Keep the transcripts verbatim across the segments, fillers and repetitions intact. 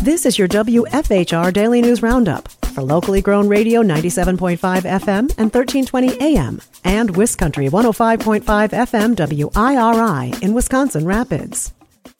This is your W F H R Daily News Roundup for locally grown radio ninety-seven point five F M and thirteen twenty A M and WisCountry one oh five point five F M W I R I in Wisconsin Rapids.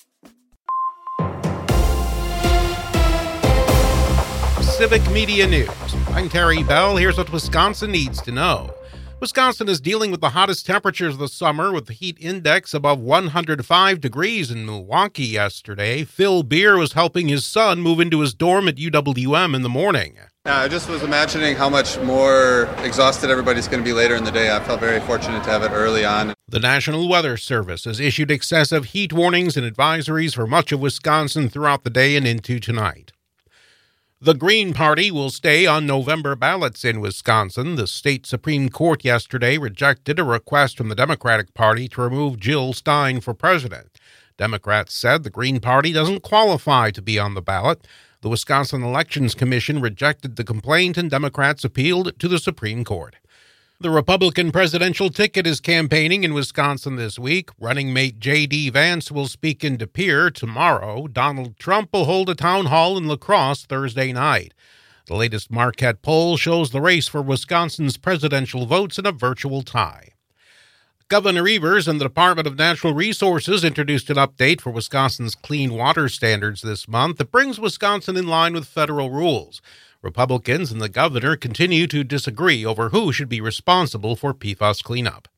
Civic Media News. I'm Terry Bell. Here's what Wisconsin needs to know. Wisconsin is dealing with the hottest temperatures of the summer with the heat index above one hundred five degrees in Milwaukee yesterday. Phil Beer was helping his son move into his dorm at U W M in the morning. Yeah, I just was imagining how much more exhausted everybody's going to be later in the day. I felt very fortunate to have it early on. The National Weather Service has issued excessive heat warnings and advisories for much of Wisconsin throughout the day and into tonight. The Green Party will stay on November ballots in Wisconsin. The state Supreme Court yesterday rejected a request from the Democratic Party to remove Jill Stein for president. Democrats said the Green Party doesn't qualify to be on the ballot. The Wisconsin Elections Commission rejected the complaint, and Democrats appealed to the Supreme Court. The Republican presidential ticket is campaigning in Wisconsin this week. Running mate J D. Vance will speak in De Pere tomorrow. Donald Trump will hold a town hall in La Crosse Thursday night. The latest Marquette poll shows the race for Wisconsin's presidential votes in a virtual tie. Governor Evers and the Department of Natural Resources introduced an update for Wisconsin's clean water standards this month that brings Wisconsin in line with federal rules. Republicans and the governor continue to disagree over who should be responsible for P FAS cleanup.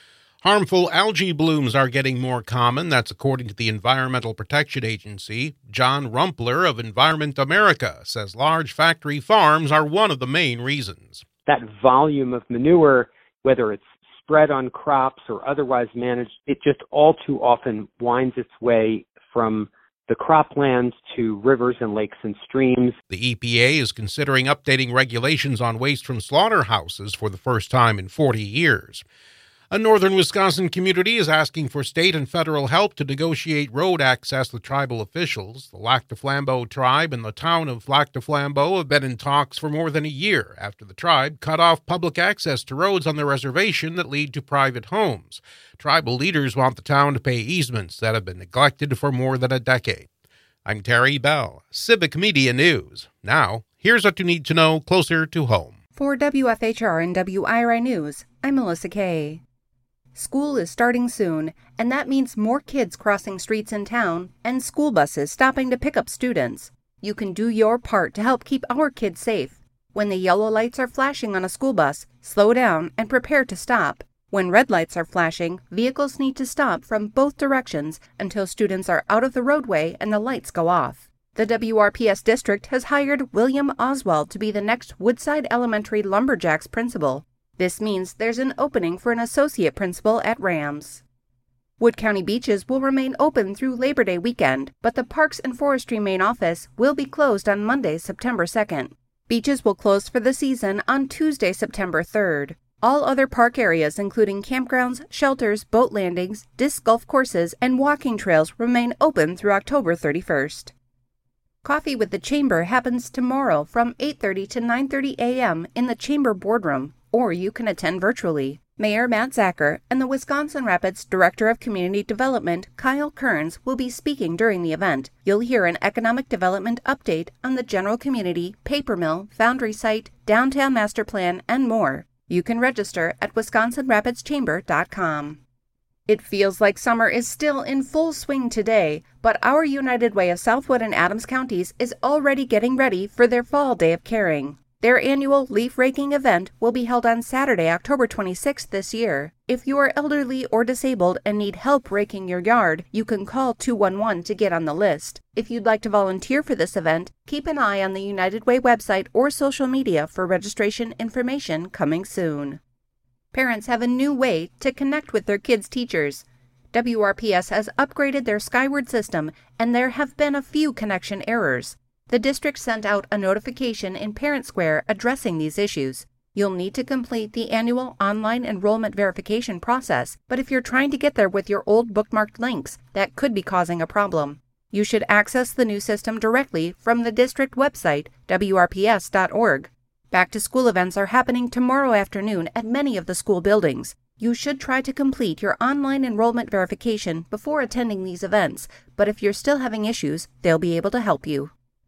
Harmful algae blooms are getting more common. That's according to the Environmental Protection Agency. John Rumpler of Environment America says large factory farms are one of the main reasons. That volume of manure, whether it's spread on crops or otherwise managed, it just all too often winds its way from the croplands to rivers and lakes and streams. The E P A is considering updating regulations on waste from slaughterhouses for the first time in forty years. A northern Wisconsin community is asking for state and federal help to negotiate road access with tribal officials. The Lac du Flambeau tribe and the town of Lac du Flambeau have been in talks for more than a year after the tribe cut off public access to roads on their reservation that lead to private homes. Tribal leaders want the town to pay easements that have been neglected for more than a decade. I'm Terry Bell, Civic Media News. Now, here's what you need to know closer to home. For W F H R and W I R I News, I'm Melissa Kay. School is starting soon, and that means more kids crossing streets in town and school buses stopping to pick up students. You can do your part to help keep our kids safe. When the yellow lights are flashing on a school bus, slow down and prepare to stop. When red lights are flashing, vehicles need to stop from both directions until students are out of the roadway and the lights go off. The W R P S district has hired William Oswald to be the next Woodside Elementary Lumberjacks principal. This means there's an opening for an associate principal at Rams. Wood County beaches will remain open through Labor Day weekend, but the Parks and Forestry main office will be closed on Monday, September second. Beaches will close for the season on Tuesday, September third. All other park areas, including campgrounds, shelters, boat landings, disc golf courses, and walking trails, remain open through October thirty-first. Coffee with the Chamber happens tomorrow from eight thirty to nine thirty a m in the Chamber boardroom, or you can attend virtually. Mayor Matt Zacher and the Wisconsin Rapids Director of Community Development, Kyle Kearns, will be speaking during the event. You'll hear an economic development update on the general community, paper mill, foundry site, downtown master plan, and more. You can register at wisconsin rapids chamber dot com. It feels like summer is still in full swing today, but our United Way of Southwood and Adams counties is already getting ready for their fall day of caring. Their annual leaf raking event will be held on Saturday, October twenty-sixth this year. If you are elderly or disabled and need help raking your yard, you can call two one one to get on the list. If you'd like to volunteer for this event, keep an eye on the United Way website or social media for registration information coming soon. Parents have a new way to connect with their kids' teachers. W R P S has upgraded their Skyward system, and there have been a few connection errors. The district sent out a notification in Parent Square addressing these issues. You'll need to complete the annual online enrollment verification process, but if you're trying to get there with your old bookmarked links, that could be causing a problem. You should access the new system directly from the district website, w r p s dot org. Back-to-school events are happening tomorrow afternoon at many of the school buildings. You should try to complete your online enrollment verification before attending these events, but if you're still having issues, they'll be able to help you.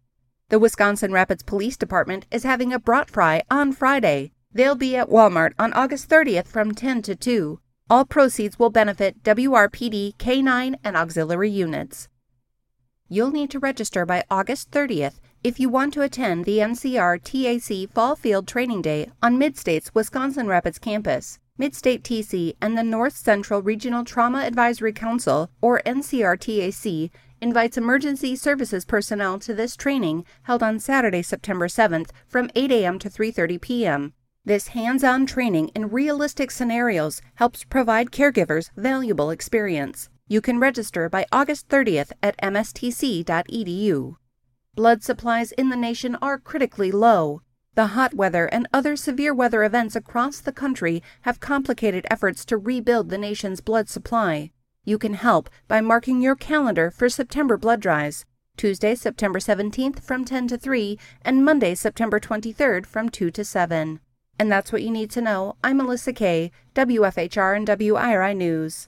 The Wisconsin Rapids Police Department is having a brat fry on Friday. They'll be at Walmart on August thirtieth from ten to two. All proceeds will benefit W R P D K nine and auxiliary units. You'll need to register by August thirtieth if you want to attend the N C R T A C Fall Field Training Day on Midstate's Wisconsin Rapids campus. Midstate T C and the North Central Regional Trauma Advisory Council, or N C R T A C, invites emergency services personnel to this training held on Saturday, September seventh from eight a.m. to three thirty p.m. This hands-on training in realistic scenarios helps provide caregivers valuable experience. You can register by August thirtieth at m s t c dot e d u. Blood supplies in the nation are critically low. The hot weather and other severe weather events across the country have complicated efforts to rebuild the nation's blood supply. You can help by marking your calendar for September blood drives, Tuesday, September seventeenth from ten to three, and Monday, September twenty-third from two to seven. And that's what you need to know. I'm Melissa Kay, W F H R and W I R I News.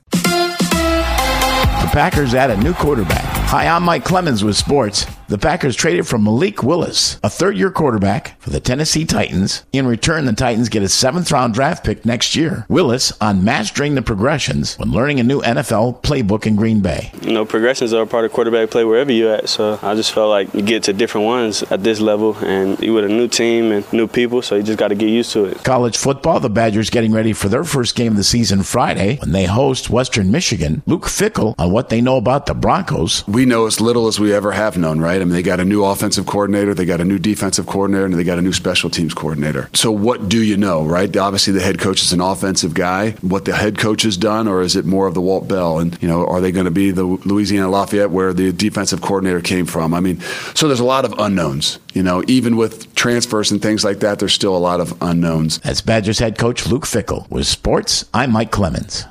The Packers add a new quarterback. Hi, I'm Mike Clemens with sports. The Packers traded for Malik Willis, a third-year quarterback for the Tennessee Titans. In return, the Titans get a seventh-round draft pick next year. Willis on mastering the progressions when learning a new N F L playbook in Green Bay. You know, progressions are a part of quarterback play wherever you're at, so I just felt like you get to different ones at this level, and you with a new team and new people, so you just got to get used to it. College football, the Badgers getting ready for their first game of the season Friday when they host Western Michigan. Luke Fickell on what they know about the Broncos. We know as little as we ever have known, right? I mean, they got a new offensive coordinator, they got a new defensive coordinator, and they got a new special teams coordinator. So what do you know, right? Obviously, the head coach is an offensive guy. What the head coach has done, or is it more of the Walt Bell? And, you know, are they going to be the Louisiana Lafayette where the defensive coordinator came from? I mean, so there's a lot of unknowns. You know, even with transfers and things like that, there's still a lot of unknowns. That's Badgers head coach Luke Fickell. With sports, I'm Mike Clemens.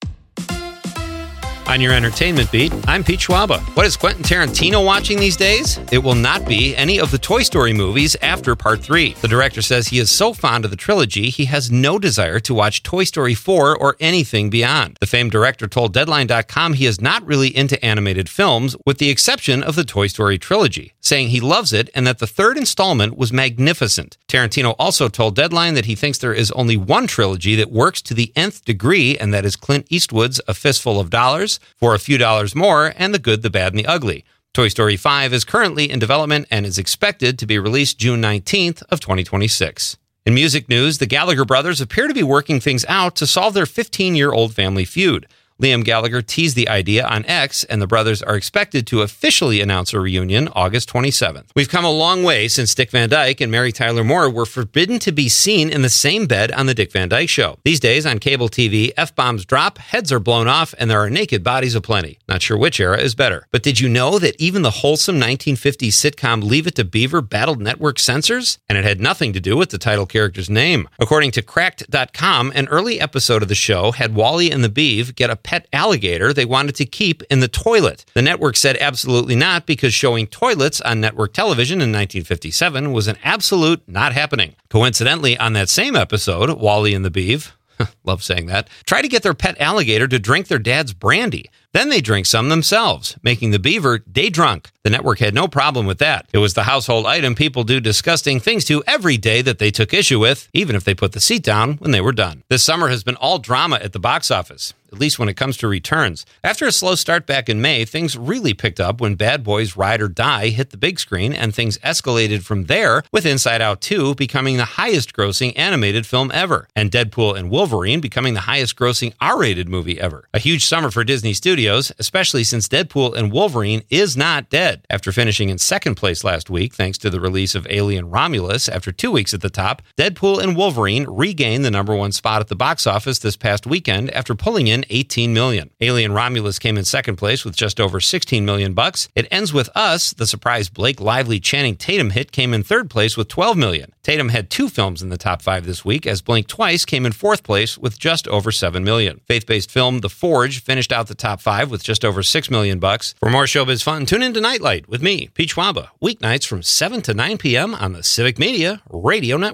On your entertainment beat, I'm Pete Schwaba. What is Quentin Tarantino watching these days? It will not be any of the Toy Story movies after Part three. The director says he is so fond of the trilogy, he has no desire to watch Toy Story four or anything beyond. The famed director told Deadline dot com he is not really into animated films, with the exception of the Toy Story trilogy, saying he loves it and that the third installment was magnificent. Tarantino also told Deadline that he thinks there is only one trilogy that works to the nth degree, and that is Clint Eastwood's A Fistful of Dollars, For a Few Dollars More, and The Good, the Bad, and the Ugly. Toy Story five is currently in development and is expected to be released June nineteenth of twenty twenty-six. In music news, the Gallagher brothers appear to be working things out to solve their fifteen-year-old family feud. Liam Gallagher teased the idea on X, and the brothers are expected to officially announce a reunion August twenty-seventh. We've come a long way since Dick Van Dyke and Mary Tyler Moore were forbidden to be seen in the same bed on The Dick Van Dyke Show. These days on cable T V, F-bombs drop, heads are blown off, and there are naked bodies aplenty. Not sure which era is better. But did you know that even the wholesome nineteen fifties sitcom Leave It to Beaver battled network censors? And it had nothing to do with the title character's name. According to Cracked dot com, an early episode of the show had Wally and the Beav get a pet alligator they wanted to keep in the toilet. The network said absolutely not, because showing toilets on network television in nineteen fifty-seven was an absolute not happening. Coincidentally, on that same episode, Wally and the Beav, love saying that, try to get their pet alligator to drink their dad's brandy. Then they drink some themselves, making the beaver day drunk. The network had no problem with that. It was the household item people do disgusting things to every day that they took issue with, even if they put the seat down when they were done. This summer has been all drama at the box office, at least when it comes to returns. After a slow start back in May, things really picked up when Bad Boys Ride or Die hit the big screen, and things escalated from there, with Inside Out two becoming the highest-grossing animated film ever, and Deadpool and Wolverine becoming the highest-grossing R-rated movie ever. A huge summer for Disney Studios, especially since Deadpool and Wolverine is not dead. After finishing in second place last week, thanks to the release of Alien Romulus after two weeks at the top, Deadpool and Wolverine regained the number one spot at the box office this past weekend after pulling in eighteen million dollars. Alien Romulus came in second place with just over sixteen million bucks. It Ends With Us, the surprise Blake Lively Channing Tatum hit, came in third place with twelve million dollars. Tatum had two films in the top five this week, as Blink Twice came in fourth place with just over seven million dollars. Faith-based film The Forge finished out the top five with just over six million bucks. For more showbiz fun, tune in to Nightlight with me, Pete Schwaba, weeknights from seven to nine p.m. on the Civic Media Radio Network.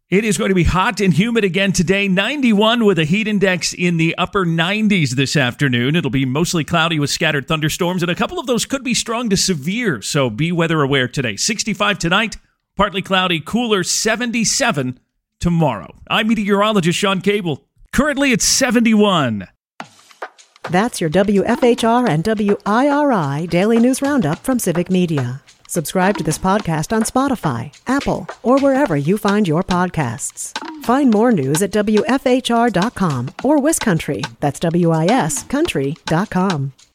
It is going to be hot and humid again today. ninety-one with a heat index in the upper nineties this afternoon. It'll be mostly cloudy with scattered thunderstorms, and a couple of those could be strong to severe, so be weather aware today. sixty-five tonight, partly cloudy, cooler, seventy-seven tomorrow. I'm meteorologist Sean Cable. Currently it's seventy-one. That's your W F H R and W I R I Daily News Roundup from Civic Media. Subscribe to this podcast on Spotify, Apple, or wherever you find your podcasts. Find more news at W F H R dot com or WisCountry, that's W I S country dot com.